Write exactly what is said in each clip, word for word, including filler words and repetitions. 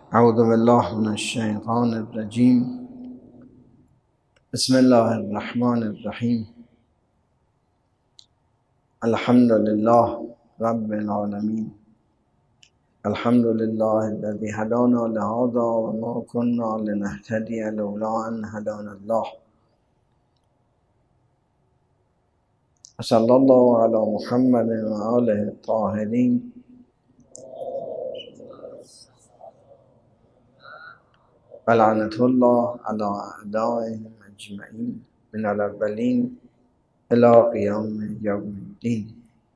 اعوذ بالله من الشیطان الرجیم. بسم الله الرحمن الرحیم. الحمد لله رب العالمین. الحمد لله الذي هدانا لهذا وما كنا لنهتدي لولا ان هدانا الله. صلی الله علی محمد و آله الطاهرین. ولعنة الله على اعدائهم اجمعین من الاولین الى قیام یوم الدین.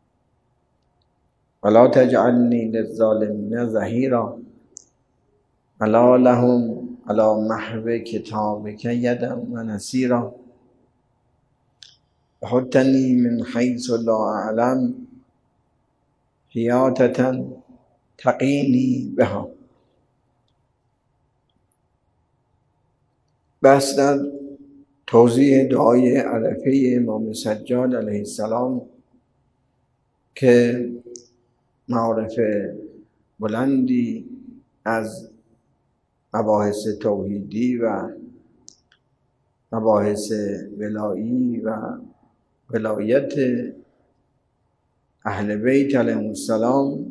ولا تجعلني للظالمین ظهیرا ولا لهم على محو کتابک یدا و نصیرا. وحطني من حيث لا اعلم حیاطة تقینی بها. بس در توضیح دعای عرفه امام سجاد علیه السلام که معارف بلندی از مباحث توحیدی و مباحث ولایی و ولایت اهل بیت علیهم السلام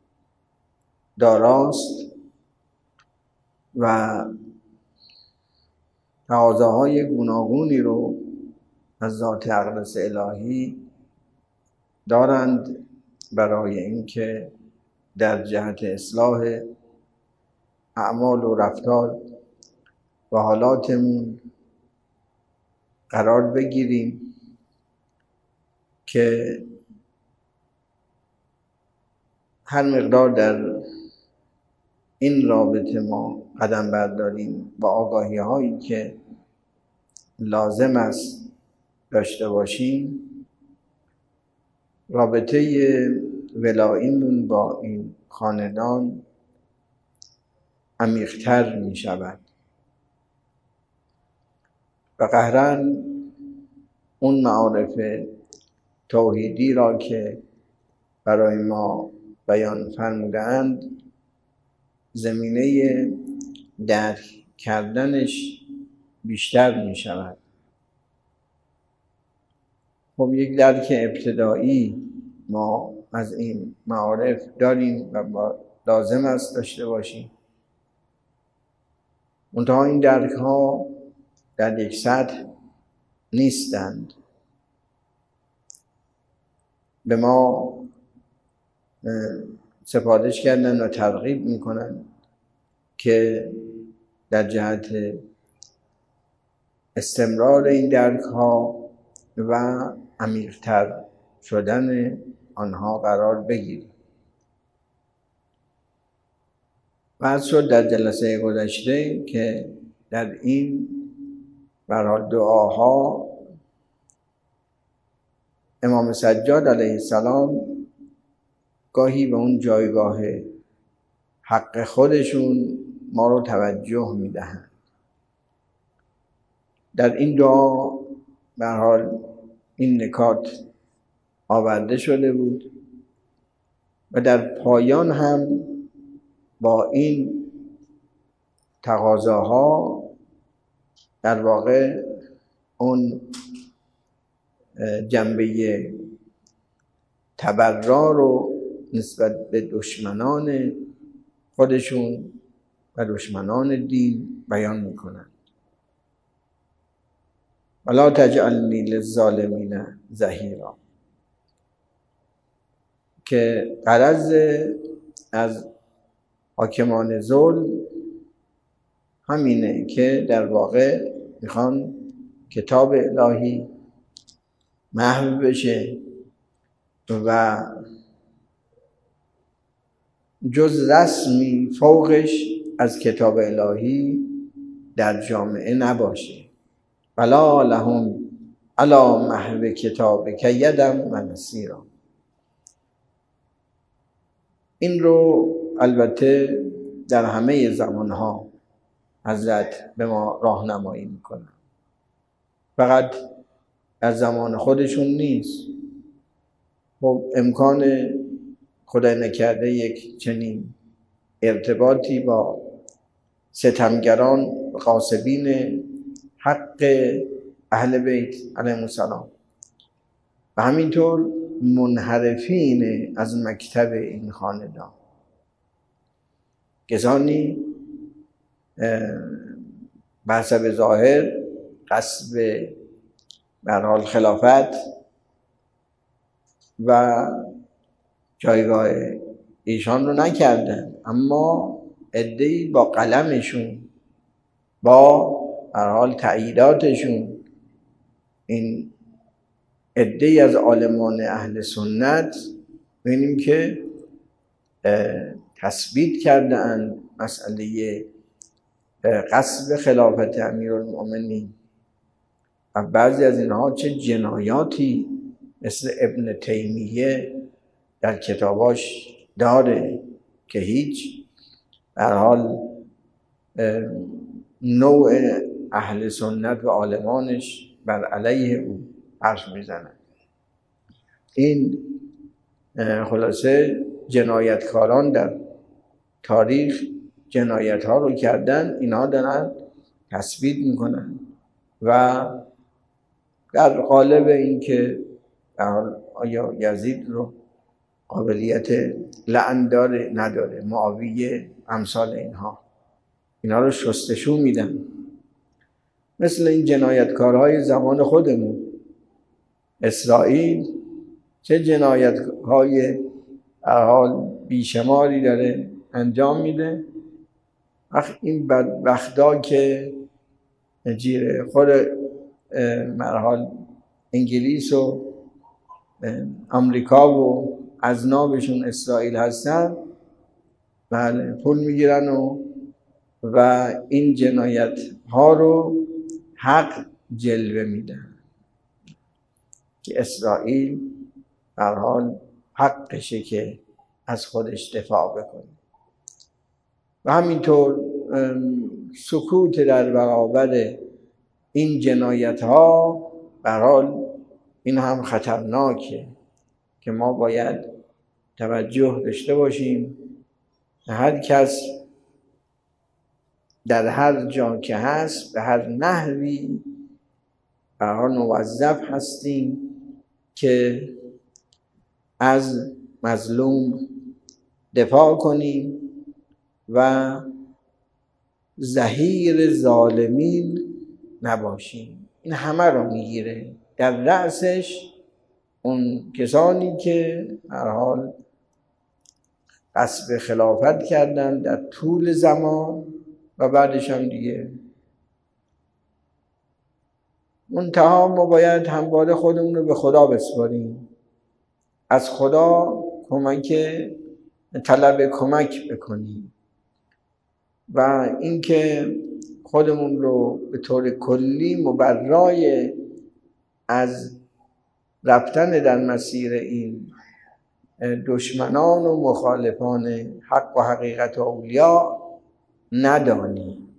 داراست و تقاضاهای گوناگونی رو از ذات اقدس الهی دارند برای اینکه در جهت اصلاح اعمال و رفتار و حالاتمون قرار بگیریم که هر مقدار در این رابطه ما قدم برداریم و آگاهی هایی که لازم است داشته باشیم، رابطه ولاییمون با این خاندان عمیق‌تر می شود و قهرن اون معارف توحیدی را که برای ما بیان فرمودند زمینه درک کردنش بیشتر می شود. خب یک درک ابتدایی ما از این معارف داریم و با لازم است داشته باشیم. منتها این درک ها در یک سطح نیستند. به ما سفارش کردن و ترغیب میکنن که در جهت استمرار این درک ها و عمیق‌تر شدن آنها قرار بگیریم. بحث شد در جلسه گذشته که در این برای دعاها امام سجاد علیه السلام گاهی به اون جایگاه حق خودشون ما رو توجه میدهند. در این دعا به هر حال این نکات آورده شده بود و در پایان هم با این تقاضاها در واقع اون جنبه تبرا رو نسبت به دشمنان خودشون و دشمنان دین بیان میکنن. ولا تجعلنی للظالمین ظهیرا، که غرض از حاکمان ظلم همینه که در واقع میخوان کتاب الهی محو بشه و جز رسمی فوقش از کتاب الهی در جامعه نباشه. ولا لهم علی محو کتابک یدا و نصیرا. این رو البته در همه زمانها حضرت به ما راهنمایی میکنن، فقط در زمان خودشون نیست. خب امکان خدای نکرده یک چنین ارتباطی با ستمگران غاصبین حق اهل بیت علیهم السلام و همینطور منحرفین از مکتب این خاندان، کسانی بحثب ظاهر قصد به هر حال خلافت و جایگاه ایشان رو نکردن، اما عده‌ای با قلمشون، با هر حال تأییداتشون، این عده‌ای از عالمان اهل سنت ببینیم که تثبیت کردن مسئله قصد خلافت امیرالمؤمنین و بعضی از اینها چه جنایاتی مثل ابن تیمیه در کتاباش داره که هیچ در حال نوع اهل سنت و عالمانش بر علیه او حرف میزنن. این خلاصه جنایتکاران در تاریخ جنایت ها رو کردن، اینها دارن تثبیت میکنن و در قالب این که آیا یزید رو قابلیت لعن داره نداره، معاویه، امثال اینها اینا رو شستشو میدن. مثل این جنایتکارهای زمان خودمون، اسرائیل چه جنایتهای حال بیشماری داره انجام میده. وقت این بدبختا که جیر خود مرحال انگلیس و امریکا و اذنابشون اسرائیل هستن، بله پول میگیرن و و این جنایت ها رو حق جلوه میدن که اسرائیل در حال حقشه که از خودش دفاع بکنه و همینطور سکوت در برابر این جنایت ها به هر حال این هم خطرناکه که ما باید توجه داشته باشیم. هر کس در هر جا که هست به هر نحوی به هر حال موظف هستیم که از مظلوم دفاع کنیم و ظهیر ظالمین نباشیم. این همه رو میگیره، در رأسش اون کسانی که هر حال قصد خلافت کردن در طول زمان و بعدش هم دیگه. منتها ما باید همواره خودمون رو به خدا بسپاریم، از خدا کمک طلب کمک بکنیم و اینکه خودمون رو به طور کلی مبرای از رفتن در مسیر این دشمنان و مخالفان حق و حقیقت و اولیاء ندانیم.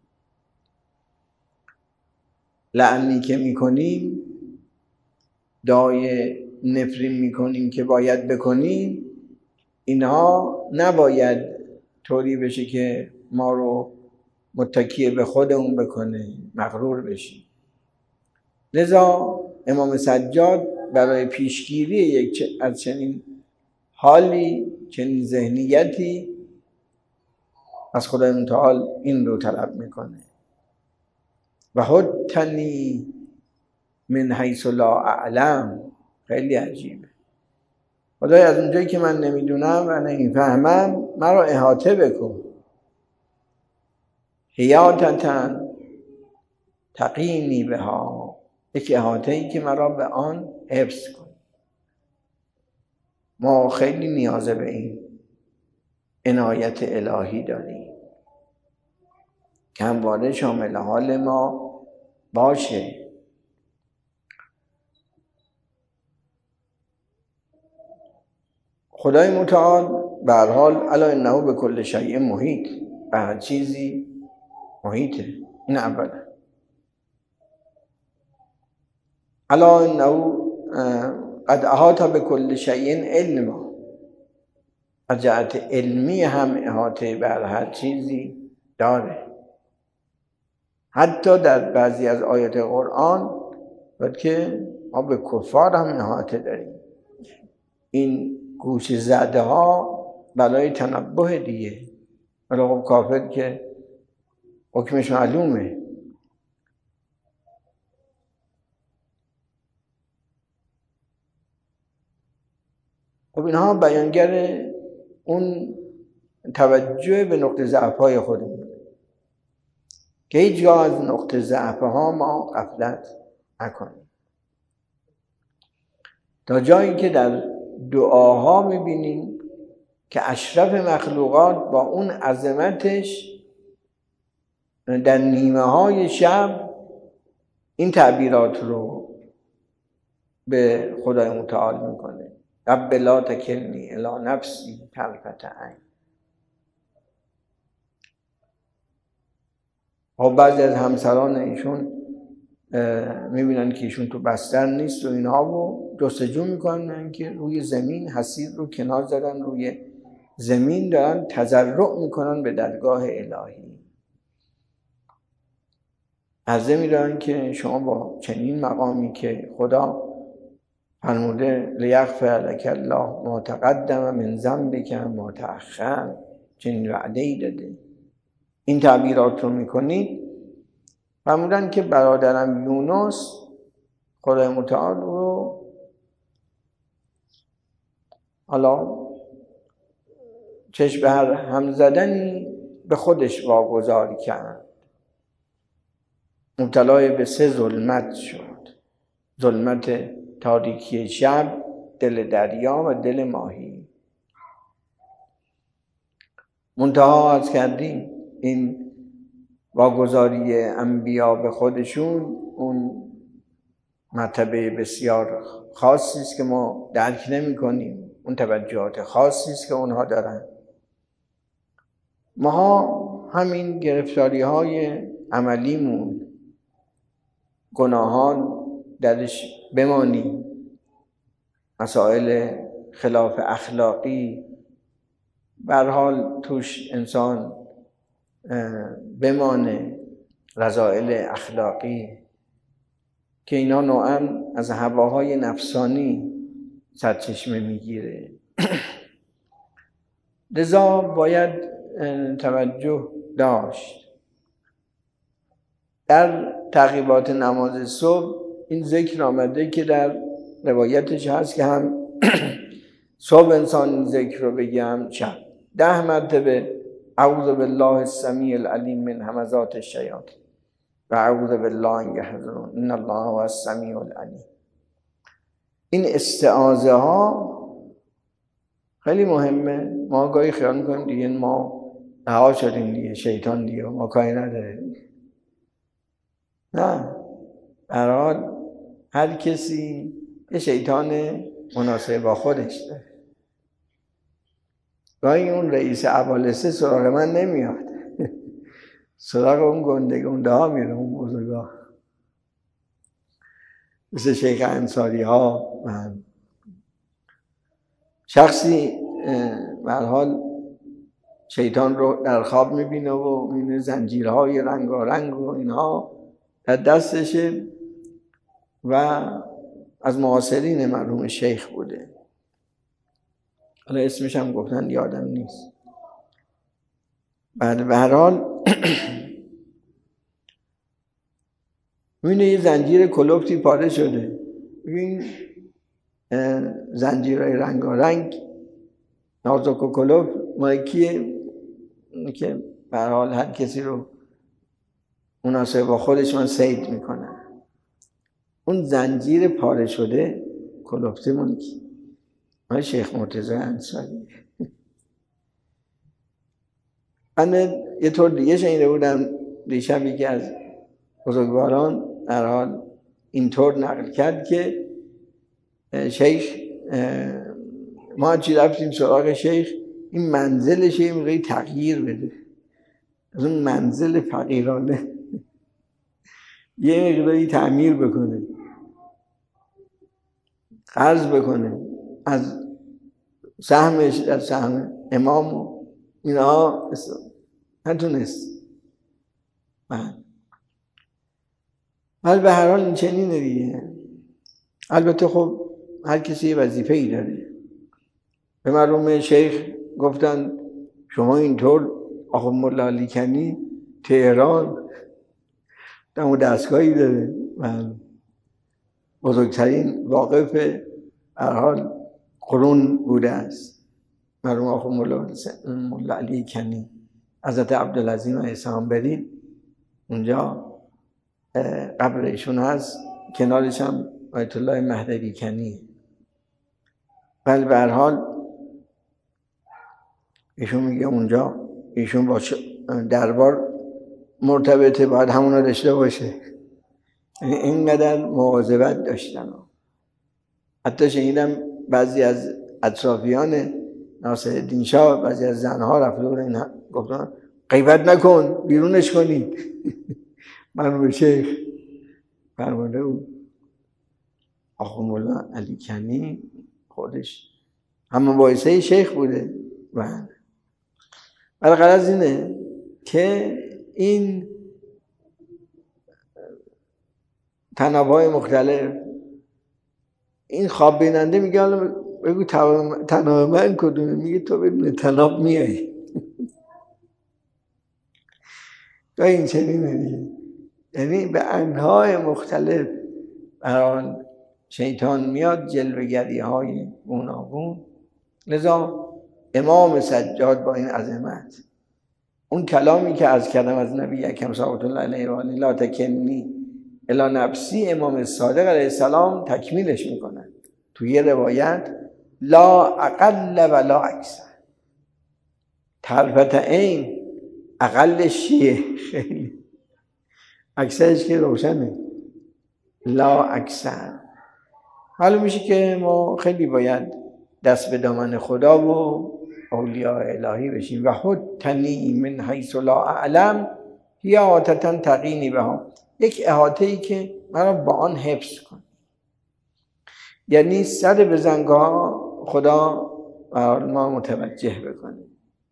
لعنی که میکنیم، دعای نفرین میکنیم که باید بکنیم، اینها نباید طوری بشه که ما رو متکی به خودمون بکنه، مغرور بشیم. لذا امام سجاد برای پیشگیری یک از چنین حالی، چنین ذهنیتی، از خدای متعال این رو طلب میکنه و حدتنی من حیث لا اعلم. خیلی عجیبه. خدای از اونجایی که من نمیدونم و نمیفهمم مرا احاطه بکن، حیاطتن تقینی بها، یک احاطه‌ای که مرا به آن حفظ کن. ما خیلی نیاز به این عنایت الهی داریم که همواره شامل حال ما باشه. خدای متعال به هر حال الا انه به کل شیء محیط، به هر چیزی محیطه. این اوله. الا انه قد احاط به کل شیء علما، از جهت علمی هم احاطه بر هر چیزی داره. حتی در بعضی از آیات قرآن باید که ما به کفار هم احاطه داریم. این گوش زده ها بلای تنبه دیگه. ولی خب کافر که حکمش معلومه. خب اینها بیانگر اون توجه به نقطه ضعف‌های خودمون که هیچ جا از نقطه ضعف‌ها ما غفلت نکنیم. تا جایی که در دعاها می‌بینیم که اشرف مخلوقات با اون عظمتش در نیمه های شب این تعبیرات رو به خدای متعال میکنه: رب لا تکلنی الی نفسی طرفة عین. و بعضی از همسران ایشون میبینن که ایشون تو بستر نیست و اینها رو جستجو میکنن که روی زمین حسیر رو کنار زدن، روی زمین دارن تضرع میکنن به درگاه الهی. عرضه میدارن که شما با چنین مقامی که خدا فرموده لیغفر لک الله ما تقدم من ذنبک ما تأخر، چنین وعده‌ای داده، این تعبیرات رو میکنید. فرمودن که برادرم یونس خدای متعال رو حالا چشم به هر هم زدنی به خودش واگذار کرد. مبتلای به سه ظلمت شد: ظلمت تاریکی شب، دل دریا و دل ماهی. منتها از کردیم این واگذاری انبیا به خودشون اون مرتبه بسیار خاصی است که ما درک نمی کنیم، اون توجهات خاصی است که اونها دارن. ما همین گرفتاری های عملیمون، گناهان درش بمانیم، مسائل خلاف اخلاقی به هر حال توش انسان بمانه، رذائل اخلاقی که اینا نوعاً از هواهای نفسانی سرچشمه میگیره. لذا باید توجه داشت. در تعقیبات نماز صبح این ذکر آمده که در روایتش هست که هم صبح انسان این ذکر رو بگه هم شب ده مرتبه: اعوذ بالله السمیع العلیم من همزات الشیاطین و اعوذ بالله ان یحضرون ان الله هو السمیع العلیم. این استعاذه ها خیلی مهمه. ما گاهی خیال میکنیم دیگه ما رها شدیم دیگه، شیطان دیگه ما کاری نداره. نه، به هر حال هر کسی یه شیطان مناسب با خودش داره. گاهی اون رئیس عوالسه سراغ من نمیاد، سراغ اون گنده گنده ها میره، اون بزرگا مثل شیخ انصاری ها. من شخصی به هر حال شیطان رو در خواب میبینه و میبینه زنجیرهای رنگارنگ و اینها در دستشه و از معاصرین مرحوم شیخ بوده. حالا اسمش هم گفتن یادم نیست. بعد به هر حال میبینه یه زنجیر کلوفتی پاره شده. این زنجیرهای رنگارنگ نازک و کلوف مال کیه؟ که به هر حال هر کسی رو مناسب با خودش من صید میکنه. اون زنجیر پاره شده کلوفته مال کی؟ مال شیخ مرتضی انصاری. من یه طور دیگه شنیده بودم دیشب، یکی از بزرگواران در حال اینطور نقل کرد که شیخ، ما چی رفتیم سراغ شیخ این منزلش یه موقعی تغییر بده، از اون منزل فقیرانه یه مقداری تعمیر بکنه، قرض بکنه از سهمش، از سهم امام و اینها نتونست. ولی به هر حال این چنینه دیگه. البته خب هر کسی یه وظیفه ای داره. به مرحوم شیخ گفتن شما اینطور آخه ملا علی کنی تهران دم دستگاهی داره و بزرگترین واقف هر حال قرون بوده است. مرحوم آخه ملا علی کنی حضرت عبدالعظیم احسانبری اونجا قبر ایشون هست، کنارش هم آیت الله مهدوی کنی. ولی به هر حال ایشون میگه اونجا ایشون با دربار مرتبطه، باید همونو داشته باشه. یعنی اینقدر مواظبت داشتن. حتی شنیدم بعضی از اطرافیان ناصرالدین شاه، بعضی از زنها رفته بودن گفتن غیبت نکن بیرونش کنید. مرحوم شیخ فرموده بود آخه مولا علی کنی خودش همه باعثه شیخ بوده. و ولی غرض اینه که این تنابهای مختلف، این خواب بیننده میگه حالا بگو تناب من کدومه، میگه تو بدون تناب میایی. تا این چنینه دیگه. یعنی به انواع مختلف بران شیطان میاد، جلوگری های گوناگون. لذا امام سجاد با این عظمت اون کلامی که از کردم از نبی اکرم صلی الله علیه و آله لا تکنی الی نفسی، امام صادق علیه السلام تکمیلش میکنن توی یه روایت لا اقل ولا اکثر. طرفت عین اقلش چیه؟ خیلی اکثرش که روشنه، لا اکثر. معلوم میشه که ما خیلی باید دست به دامن خدا و اولیاء الهی بشیم. و حدتنی من حیث لا اعلم هی احاطة تقینی بها، یک احاطه ای که مرا با آن حفظ کن. یعنی سر به زنگاه خدا ما متوجه بکنیم.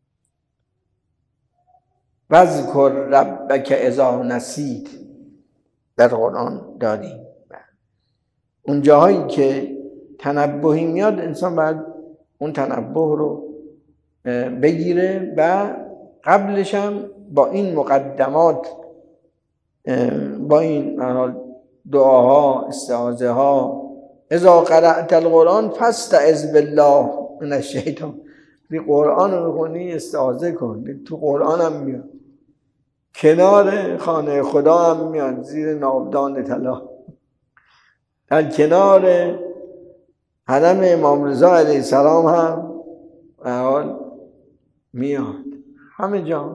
واذکر ربک اذا نسیت در قرآن داریم. اون جاهایی که تنبهی میاد انسان باید اون تنبه رو بگیره و قبلش هم با این مقدمات، با این دعاها، استعاذه ها، اذا قرأت القرآن فاستعذ بالله من الشیطان. قرآن رو بخونی استعاذه کن، تو قرآن هم میاد، کنار خانه خدا هم میاد، زیر ناودان طلا، در کنار حرم امام رضا علیه السلام هم حال میاد، همه جا.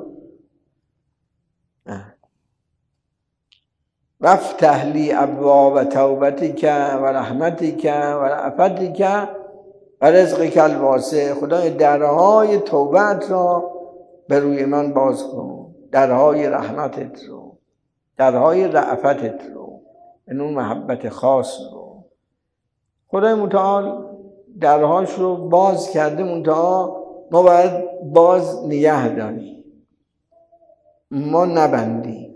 وافتح لی ابواب توبتک و رحمتک و رأفتک و رزقک الواسع. خدای درهای توبت را به روی من باز کن، درهای رحمتت رو، درهای رأفتت رو، این اون محبت خاص رو. خدای متعال درهاش رو باز کرده، منتها ما باید باز نگه داریم، ما نبندیم.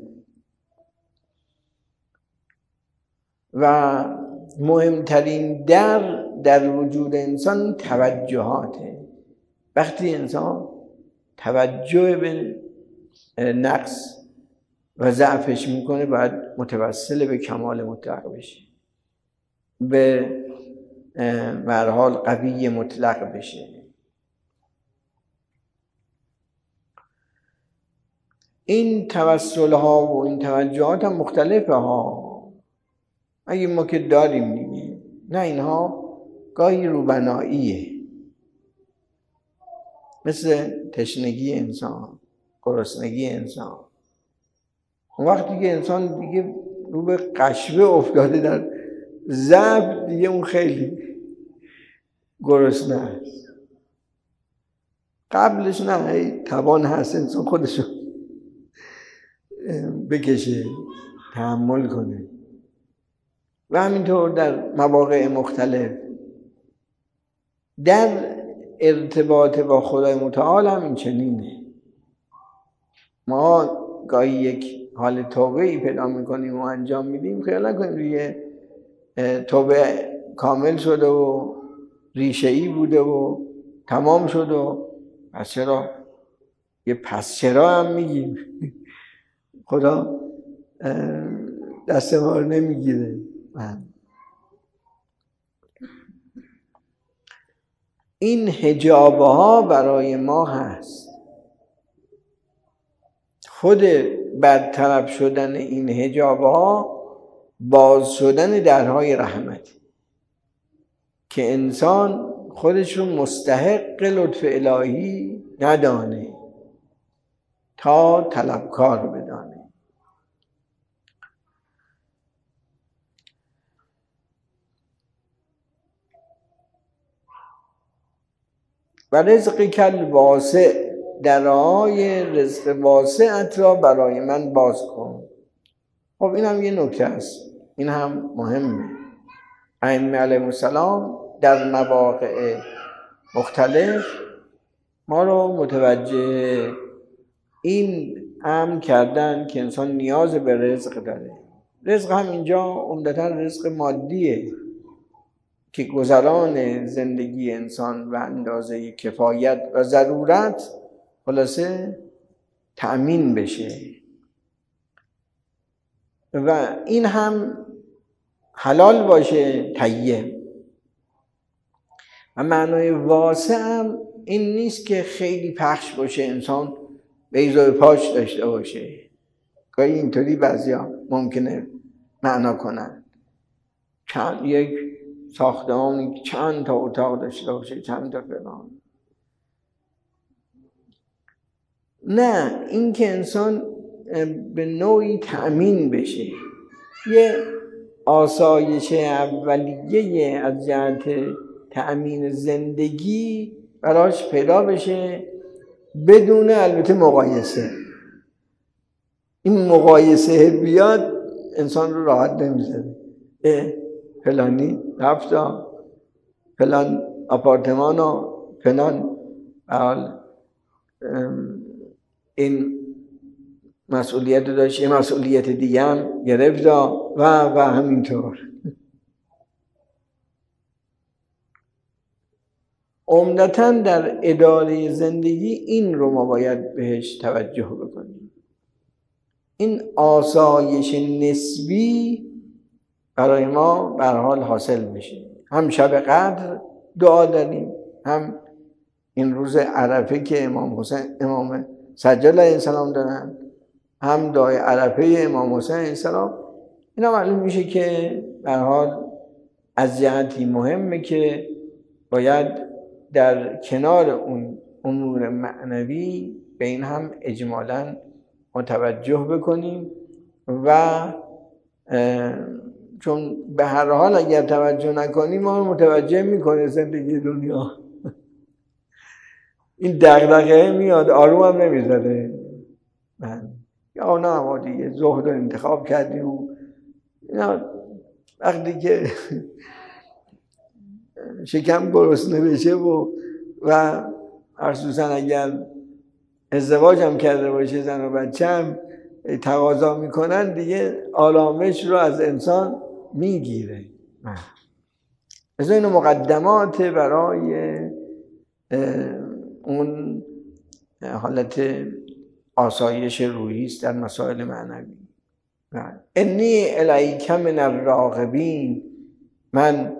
و مهمترین در در وجود انسان توجهاته. وقتی انسان توجه به نقص و ضعفش میکنه باید متوسل به کمال مطلق بشه، به به هر حال قوی مطلق بشه. این توسل ها و این توجهات هم مختلفه ها. اگه ما که داریم دیگه، نه اینها گاهی روبناییه، مثل تشنگی انسان، گرسنگی انسان. وقتی که انسان دیگه رو به قشبه افتاده در ضعف، دیگه اون خیلی گرسنه است. قبلش نه، توان هست انسان خودشو بکشه، تحمل کنه. و همینطور در مواقع مختلف در ارتباط با خدای متعال هم این چنینه. ما گاهی یک حال توبه ای پیدا میکنیم و انجام میدیم، خیال نکنیم روی توبه کامل شده و ریشه ای بوده و تمام شد و پس چرا یه پس چرا هم میگیم. خدا دست ما رو نمیگیره. این حجابه ها برای ما هست. خود برطرف شدن این حجابه ها باز شدن درهای رحمت که انسان خودش رو مستحق لطف الهی ندانه تا طلبکار بدانه. و رزق کل واسع، درهای رزق واسعت را برای من باز کن. خب این هم یه نکته است، این هم مهمه. ائمه علیهم السلام در مواقع مختلف ما رو متوجه این امر کردن که انسان نیاز به رزق داره. رزق هم اینجا عمدتاً رزق مادیه که گذران زندگی انسان و اندازه کفایت و ضرورت خلاصه تأمین بشه و این هم حلال باشه طیب. و معنای واسع هم این نیست که خیلی پخش باشه، انسان بیضای پاش داشته باشه. گاهی اینطوری بعضیا ممکنه معنا کنن، چند یک ساختمانی چند تا اتاق داشته باشه، چند تا فلان. نه، این که انسان به نوعی تأمین بشه، یه آسایش اولیه از جهت تأمین زندگی براش پیدا بشه بدون البته مقایسه. این مقایسه بیاد انسان رو راحت نمیذاره. فلانی رفتا فلان آپارتمان و فلان این مسئولیت داشت، یه مسئولیت دیگه هم گرفت و و همینطور. عمدتاً در اداره زندگی این رو ما باید بهش توجه بکنیم. این آسایش نسبی برای ما به هر حال حاصل میشه. هم شب قدر دعا داریم، هم این روز عرفه که امام حسین امام سجاد علیه السلام دارن، هم دعای عرفه امام حسین علیه السلام. اینا معلوم میشه که به هر حال از جهتی مهمه که باید در کنار اون امور معنوی به این هم اجمالاً متوجه بکنیم و چون به هر حال اگر توجه نکنیم ما متوجه میکنه زندگی دنیا. این دغدغه میاد، آروم هم نمیذاره. یا نه ما دیگه زهد رو انتخاب کردیم و اینا. وقتی که شکم گرسنه بشه و و خصوصا اگر ازدواج هم کرده باشه زن و بچه هم تقاضا میکنن، دیگه آرامش رو از انسان میگیره. از این مقدمات برای اون حالت آسایش روحی است در مسائل معنوی. انی الیک من الراغبین، من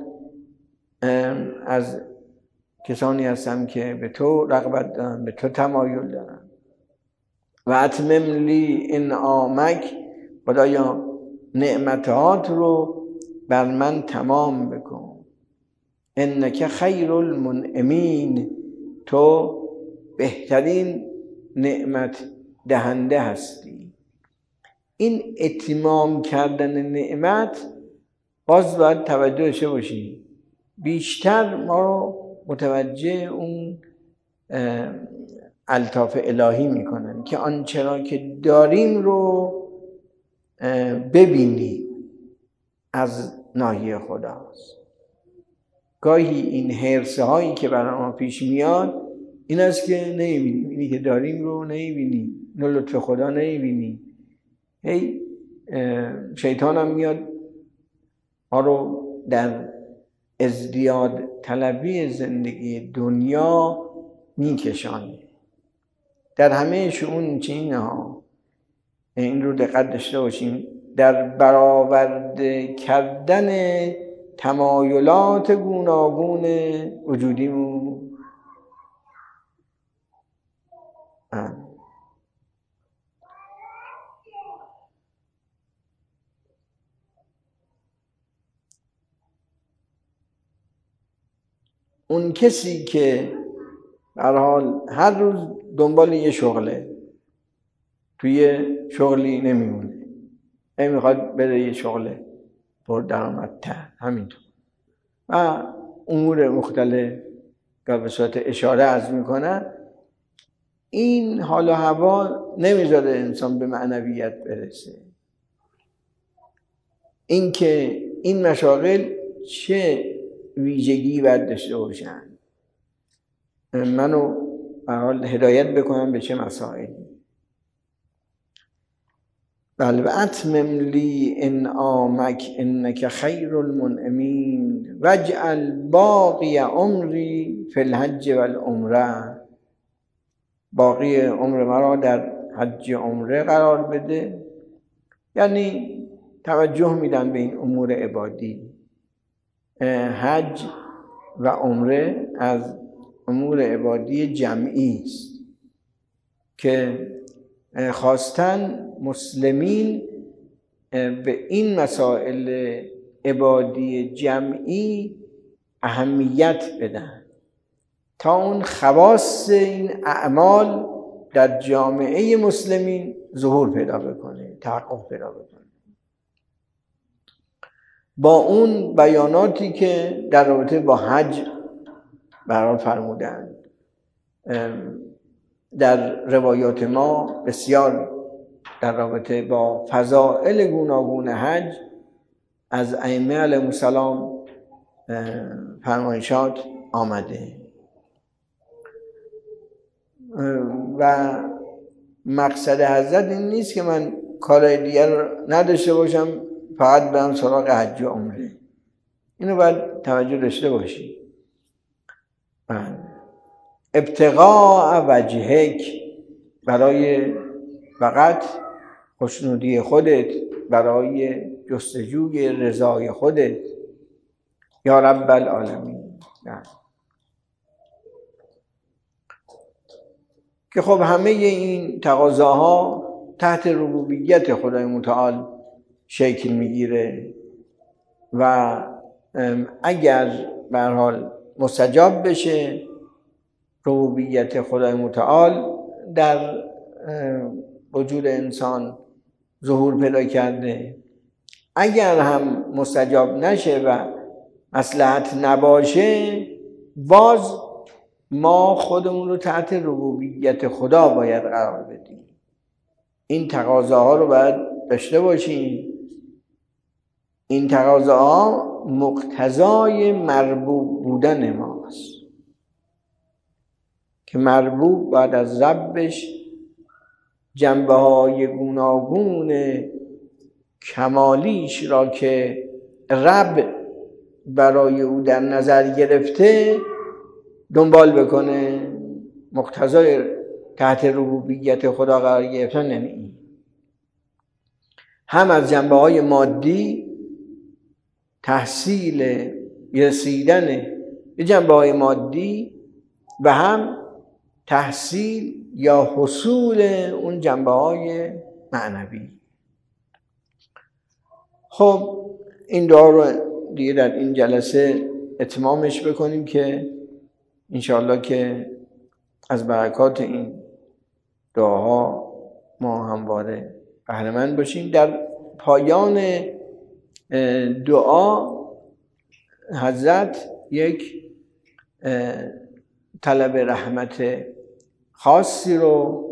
از کسانی هستم که به تو رغبت دارن، به تو تمایل دارن. و اتمم لی انعامک، خدایا نعمتات رو بر من تمام بکن. انک خیر المنعمین، تو بهترین نعمت دهنده هستی. این اتمام کردن نعمت باز باید توجه داشته باشی. بیشتر ما رو متوجه اون الطاف الهی میکنن که آنچه را که داریم رو ببینی از ناحیه خداست. گاهی این حرصه هایی که برای ما پیش میاد این است که نمیبینیم، اینی که داریم رو نمیبینی، نه لطف خدا نمیبینی. هی شیطان هم میاد ما رو در ازدیاد طلبی زندگی دنیا میکشانه در همه شئون چینه ها. این رو دقت داشته باشیم، در برآورده کردن تمایلات گوناگون وجودیمون. اون کسی که به هر حال هر روز دنبال یه شغله، توی شغلی نمیمونه، این میخواد بره یه شغله پر درآمدتر، همینطور و امور مختلف که به صورت اشاره عرض میکنن، این حال و هوا نمیذاره انسان به معنویت برسه. این که این مشاغل چه ویژگی باید داشته باشن، منو به حال هدایت بکنم به چه مسائلی. بل و اتمم لی انعامک انک خیر المنعمین واجعل باقی عمری فی الحج و العمره. باقی عمر مرا در حج عمره قرار بده، یعنی توجه میدن به این امور عبادی. حج و عمره از امور عبادی جمعی است که خواستن مسلمین به این مسائل عبادی جمعی اهمیت بدن تا اون خواص این اعمال در جامعه مسلمین ظهور پیدا بکنه، تحقق پیدا بکنه، با اون بیاناتی که در رابطه با حج برای فرمودند. در روایات ما بسیار در رابطه با فضائل گوناگون حج از ائمه علیهم السلام فرمایشات آمده و مقصد حضرت این نیست که من کارهای دیگر نداشته باشم، فقط برم سراغ حج و عمره. اینو باید توجه داشته باشی. ابتغاء وجهک، برای فقط خوشنودی خودت، برای جستجوی رضای خودت، یا رب العالمین. که خب همه این تقاضاها تحت ربوبیت خدای متعال شکل میگیره و اگر به هر حال مستجاب بشه ربوبیت خدای متعال در وجود انسان ظهور پیدا کرده، اگر هم مستجاب نشه و مصلحت نباشه، باز ما خودمون رو تحت ربوبیت خدا باید قرار بدیم. این تقاضاها رو باید داشته باشیم. این تقاضاها مقتضای مربوب بودن ماست که مربوب بعد از ربش جنبه های گوناگون کمالیش را که رب برای او در نظر گرفته دنبال بکنه. مقتضای تحت ربوبیت خدا قرار گرفتن یعنی هم از جنبه های مادی تحصیل رسیدن به جنبه های مادی و هم تحصیل یا حصول اون جنبه های معنوی. خب این دعا رو دیگه در این جلسه اتمامش بکنیم که انشاءالله که از برکات این دعاها ما همواره بهره‌مند باشیم. در پایان دعا حضرت یک طلب رحمت خاصی رو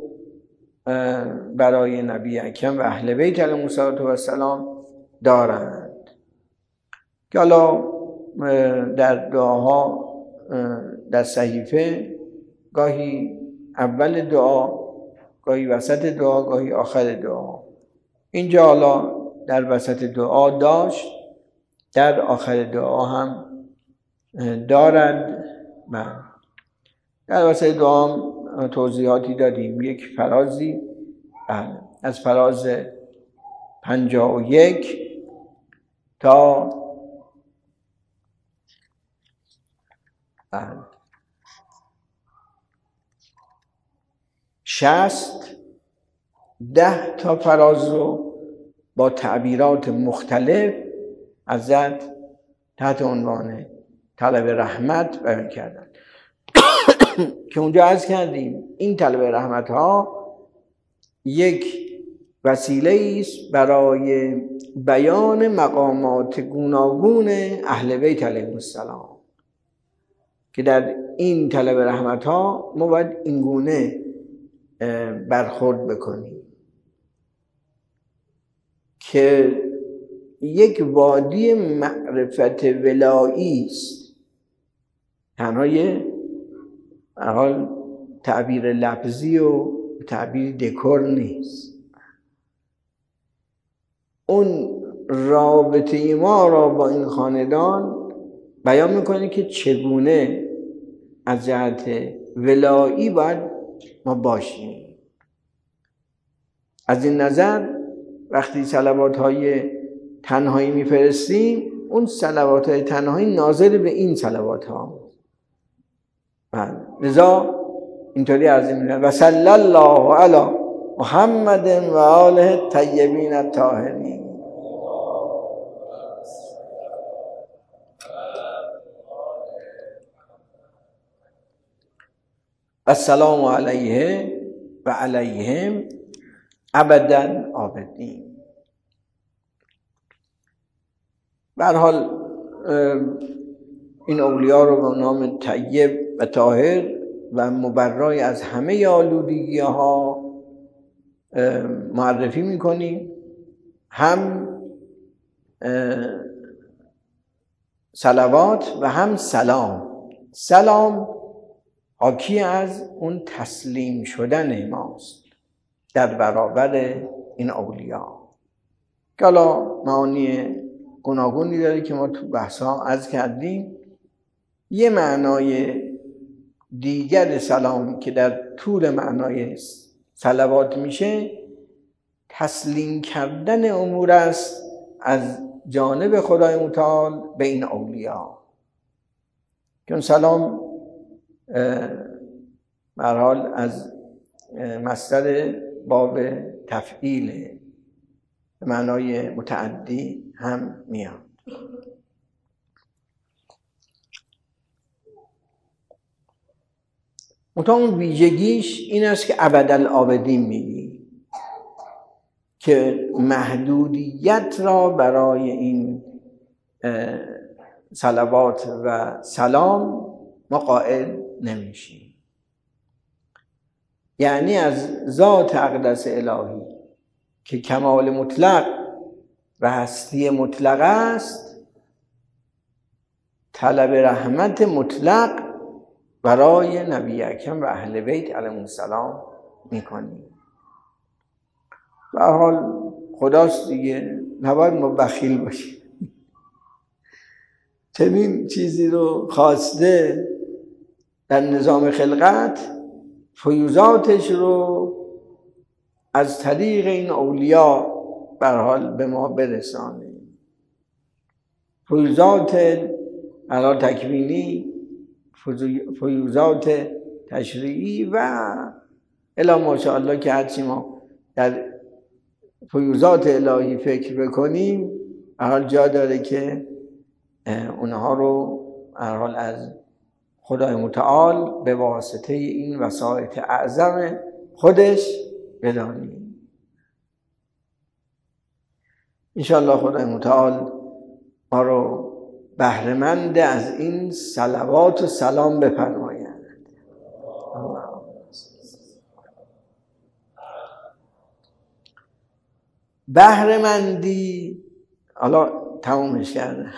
برای نبی اکرم و اهل بیت علیهم السلام دارند که حالا در دعاها در صحیفه گاهی اول دعا، گاهی وسط دعا، گاهی آخر دعا اینجا حالا در وسط دعا داشت، در آخر دعا هم دارد. من در وسط دعا هم توضیحاتی دادیم. یک فرازی از فراز پنجاه و یک تا شصت، ده تا فراز رو با تعبیرات مختلف ازت تحت عنوان طلب رحمت بیان کردن که اونجا عرض کردیم این طلب رحمت ها یک وسیله است برای بیان مقامات گوناگون اهل بیت علیهم السلام که در این طلب رحمت ها ما باید این گونه برخورد بکنیم که یک وادی معرفت ولایی است، تنها یه حال تعبیر لفظی و تعبیر دکور نیست. اون رابطه ما را با این خاندان بیان میکنه که چگونه از جهت ولایی باید ما باشیم. از این نظر وقتی صلوات های تنهایی میفرستیم، اون صلوات های تنهایی ناظر به این صلوات ها. لذا اینطوری عرض می‌کنم و صلی الله علی محمد و آله الطیبین الطاهرین. السلام علیه و علیهم ابدا آبدین. به هر حال این اولیا رو به نام طیب و طاهر و مبرای از همه آلودگی ها معرفی میکنیم. هم صلوات و هم سلام. سلام حاکی از اون تسلیم شدن ماست در برابر این اولیا که حالا معانی گوناگونی داره که ما تو بحثا عرض کردیم. یه معنای دیگر سلام که در طول معنای صلوات میشه تسلیم کردن امور است از جانب خدای متعال به این اولیا که اون سلام به هر حال از مصدر باب تفعیل به معنای متعدی هم میاد. منتها اون ویژگیش این است که ابدالآبدین میگی که محدودیت را برای این صلوات و سلام ما قائل نمیشیم. یعنی از ذات اقدس الهی که کمال مطلق و هستی مطلق است طلب رحمت مطلق برای نبی اکرم و اهل بیت علیهم السلام میکنیم. به هر حال خداست دیگه، نباید ما بخیل باشیم. چنین چیزی رو خواسته در نظام خلقت، فیوزاتش رو از طریق این اولیا به هر حال به ما برسانه. فیوزات حالا تکوینی، فیوزات تشریعی و الی ماشاءالله که هرچی ما در فیوزات الهی فکر بکنیم هر حال جا داره که اونها رو هر حال از خدای متعال به واسطه این وسایط اعظم خودش بدانیم. انشاءالله خدای متعال ما رو بهره‌مند از این صلوات و سلام بفرماید. بهره‌مندی حالا تمومش کردم.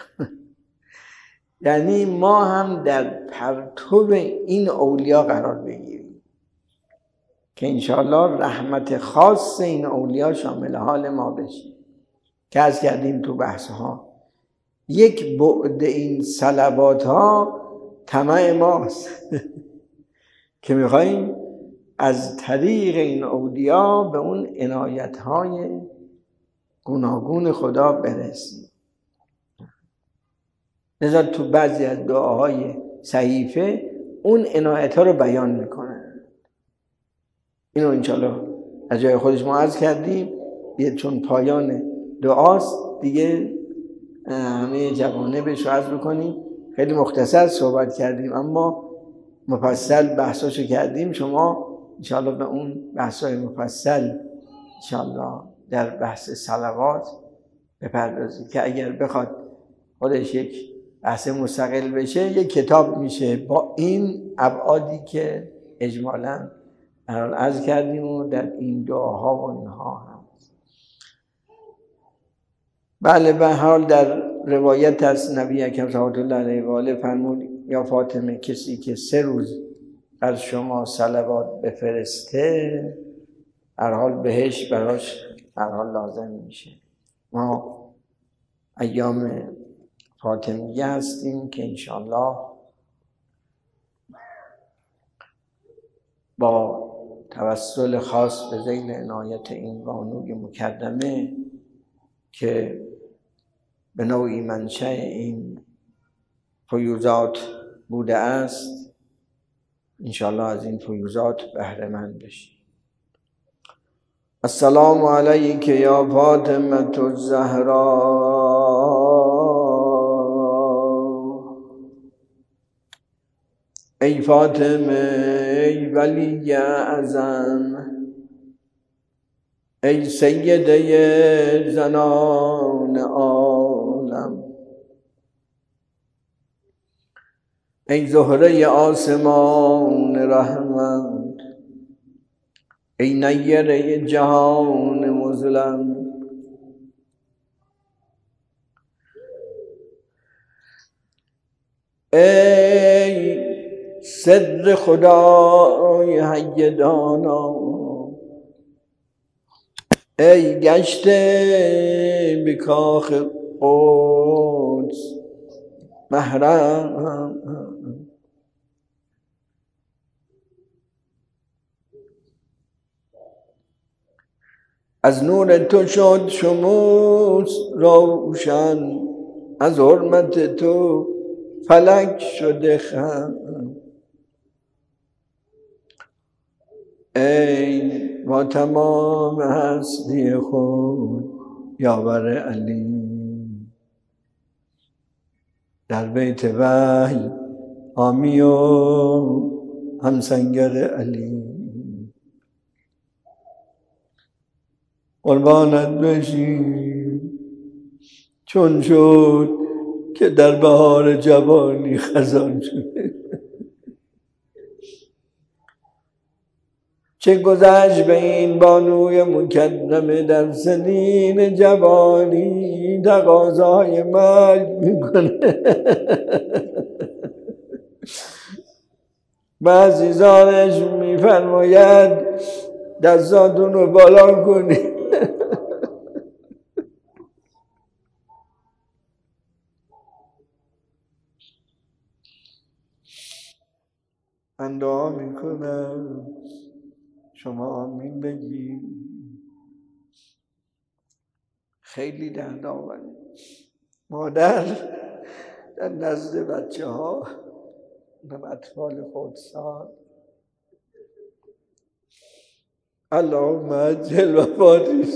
یعنی ما هم در پرتو این اولیا قرار بگیریم که انشاءالله رحمت خاص این اولیا شامل حال ما بشه که از کردیم تو بحث ها. یک بعد این صلوات ها طمع ماست که میخواییم از طریق این اولیا به اون عنایت های گوناگون خدا برسیم. لذا تو بعضی از دعاهای صحیفه اون عنایت ها رو بیان میکنه. اینو انشالله از جای خودش ما عرض کردیم، یه چون پایان دعاست دیگه همه جوانبش رو عرض بکنیم. خیلی مختصر صحبت کردیم اما مفصل بحثاشو کردیم. شما انشالله به اون بحثای مفصل انشالله در بحث صلوات بپردازید که اگر بخواد خودش یک بحث مستقل بشه یک کتاب میشه با این ابعادی که اجمالاً عرض کردیم و در این دعاها و اینها هم. بله به حال در روایت از نبی اکرم صلی الله علیه و آله فرمود یا فاطمه کسی که سه روز از شما صلوات بفرسته هر حال بهش براش هر حال لازم میشه. ما ایام فاطمیه هستیم که انشاءالله با توسل خاص به ذیل عنایت این بانوی مکرمه که به نوعی منشأ این فیوضات بوده است انشاءالله از این فیوضات بهره مند بشیم. السلام علیک یا فاطمة الزهرا، ای فاطمه ای ولی اعظم، ای سیده زنان عالم، ای زهره آسمان رحمت، ای نیره جهان مظلم، ای سر خدای حی دانا، ای گشته به کاخ قدس محرم، از نور تو شد شموس روشن، از حرمت تو فلک شده خم، ای با تمام هستی خود یاور علی، در بیت وحی حامی و همسنگر علی، قربانت بشیم چون شد که در بهار جوانی خزان شده، چه گذشت به این بانوی مکرمه در سنین جوانی تقاضای مرگ میکنه. به عزیزانش میفرماید دستاتون رو بالا کنید. من دعا میکنم شما آمین بگید. خیلی درد آوره مادر در نزد بچه ها و اطفال خودسال اللهم عجل وفاتش.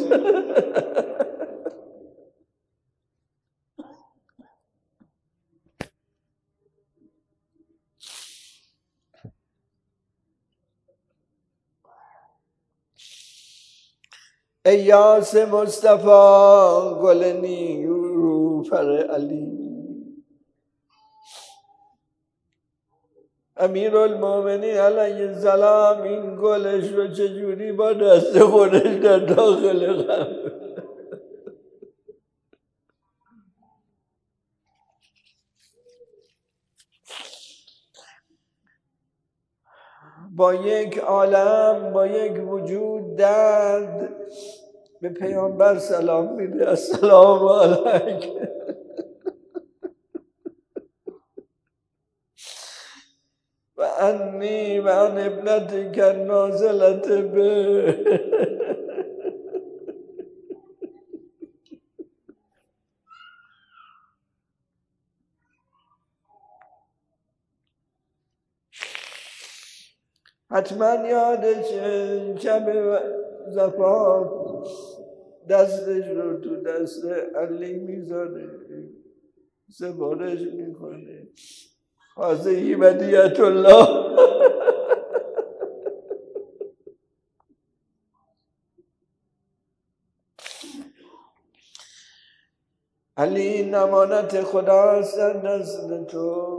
ای یاس مصطفی گل نیلوفر علی، امیرالمومنین علیه السلام این گلش رو چجوری با دست خودش در داخل قبر با یک عالم، با یک وجود درد به پیامبر سلام میده، السلام علیک و انی و عن ابنتک النازلة به. حتما یادش شب زفاف دستش رو تو دست علی میذاره، سفارش میکنه هذه هدیة الله. علی این امانت خداست در دست تو.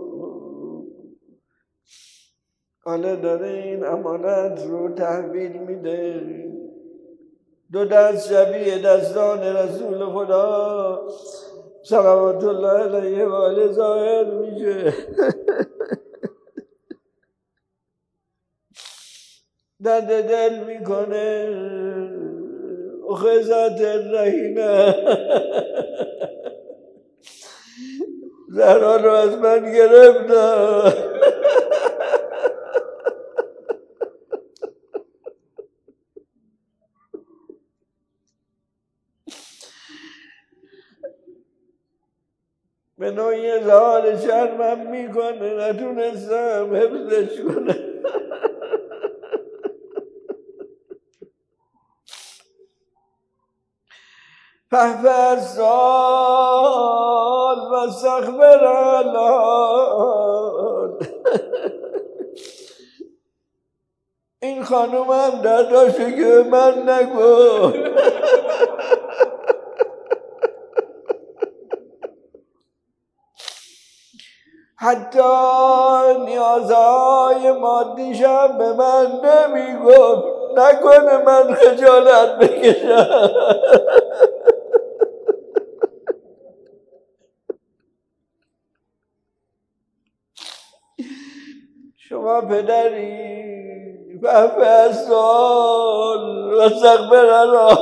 حالا داره این امانت رو تحویل میده، دو دست شبیه دستان رسول خدا صلوات الله علیه و آله ظاهر میشه. درد دل میکنه اخذت الرهینه، زهرا رو از من گرفتن. به نوعی اظهار شرمم میکنه، نتونستم حفظش کنه. فهفر سال و سخبر الان. این خانوم هم درداشو که من نگو. حتی نیازهای مادیشم به من نمیگفت، نکنه من خجالت بکشم. شما پدری فهمه سال و سقبر را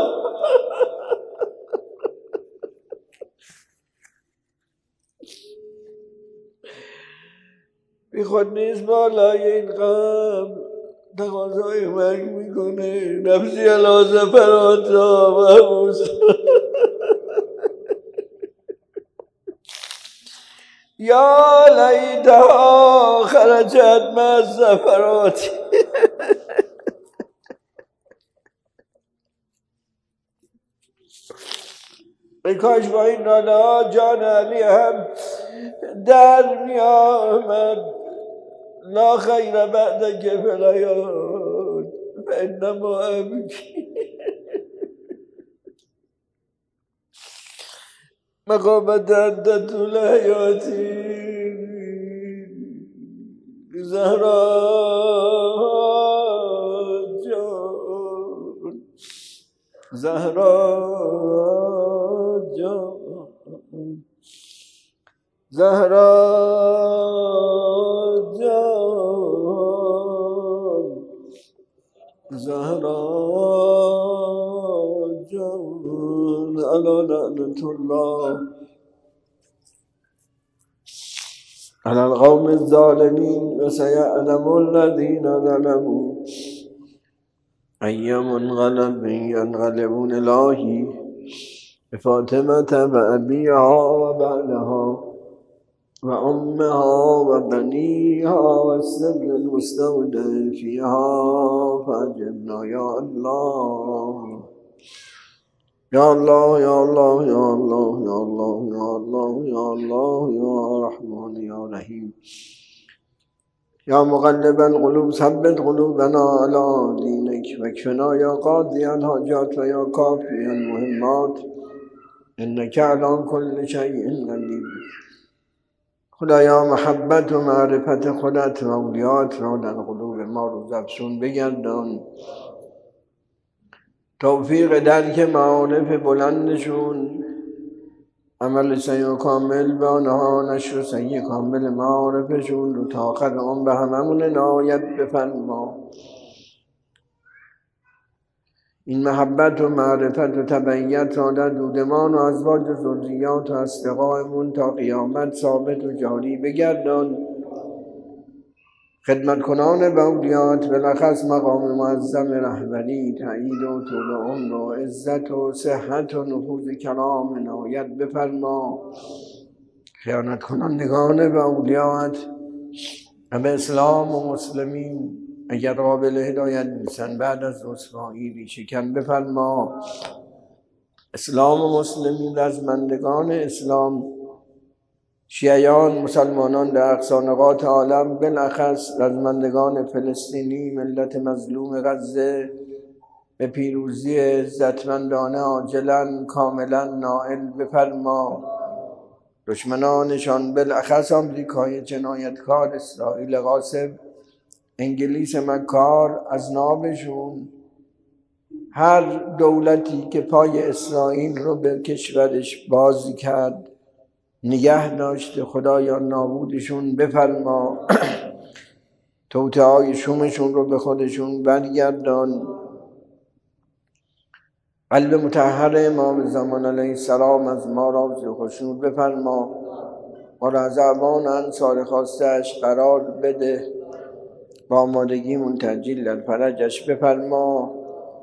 بی خود نیست بالای این غم تقاضای مرگ میکنه. نفسی الازه فراتا و موسا یا لیتها خرجت مع السفرات. ای کاش با این ناله ها جان علی هم در می آمد. لا خیر بعدک فی الحیات فانما ابکی. مقامت عدت طول حیاتی زهرا جان، زهرا جان، زهرا جان، زهرا جان. علی لعنت الله علی القوم الظالمین و سیعلم الذین ظلموا ای منقلب ینقلبون. الهی به فاطمه و ابیها و بعدها و امها و بنیها و السر المستودع فیها فاجبنا یا الله یا الله یا الله یا الله یا الله یا الله یا الله یا رحمان یا رحیم یا مقلب القلوب ثبت قلوبنا علی دینک واکفنا یا قاضی الحاجات و یا کافی المهمات انک علی کل شیء قدیر. خدایا محبت و معرفت خودت و اولیات را در قلوب ما روزافزون بگردان. توفیق درک معارف بلندشون عمل سیع کامل به آنها نشر سیع کامل معارفشون رو تا آخر عمر به هممون عنایت بفرما. این محبت و معرفت و تبعیت را در دودمان و ازواج و ذریات و اصدقائمون تا قیامت ثابت و جاری بگردان. خدمت کنان به اولیات بالاخص مقام معظم رهبری تأیید و طول عمر و عزت و صحت و نفوذ کلام عنایت بفرما. خیانت کنندگان به اولیات و به اسلام و مسلمین اگر قابل هدایت نیستن بعد از رسوایی ریشه‌کن بفرما. اسلام و مسلمین رزمندگان اسلام، شیعیان، مسلمانان در اقصی نقاط عالم، بالاخص رزمندگان فلسطینی ملت مظلوم غزه، به پیروزی عزتمندانه عاجلا کاملا نائل بفرما. دشمنانشان بالاخص آمریکای جنایتکار، اسرائیل غاصب، انگلیس مکار، از نابشون هر دولتی که پای اسرائیل رو به کشورش بازی کرد نگه داشته، خدایا نابودشون بفرما. توطئه‌های شومشون رو به خودشون برگردان. قلب مطهر امام زمان علیه السلام از ما راضی و خشنود بفرما. ما را از اعوان انصار خواسته‌اش قرار بده، با آمادگی منتجیل در فرجش بفرما.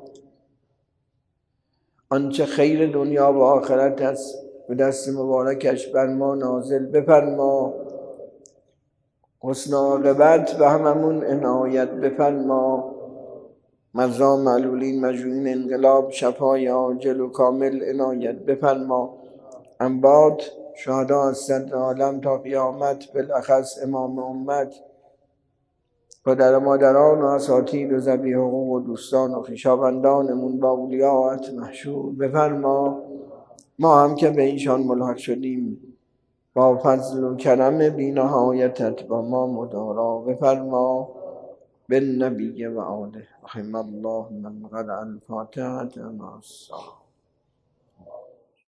آنچه خیر دنیا و آخرت است به دست مبارکش بر ما نازل بفرما. حسن عاقبت به هممون عنایت بفرما. مرزا معلولین مجروحین انقلاب شفای عاجل و کامل عنایت بفرما. انبات شهدا از صدر عالم تا قیامت، بالاخص امام امت، پدر مادران و اساتید و ذوی حقوق و دوستان و خویشاوندانمون با اولیاءت محشور بفرما. ما هم که به ایشان ملحق شدیم با فضل و کرم بی نهایتت با ما مدارا بفرما. بالنبی و آله رحم الله من قرأ الفاتحة مع الصلاة.